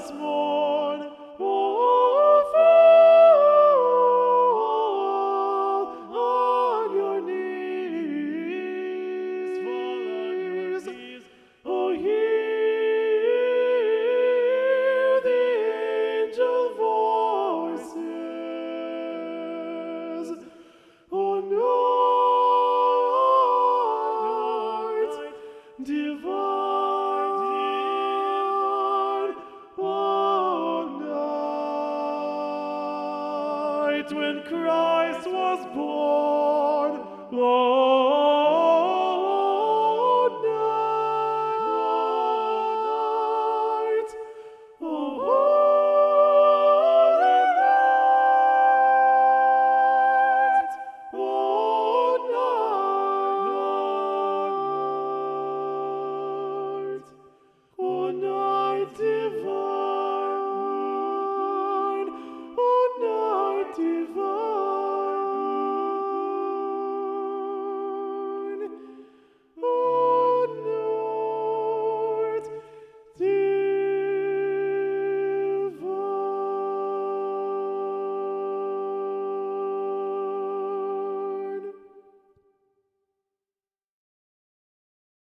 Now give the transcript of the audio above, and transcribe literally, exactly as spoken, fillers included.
Christmas morn, oh, fall on your knees, fall on your knees, oh, hear the angel voices, oh, night divine, oh, night when Christ was born, oh,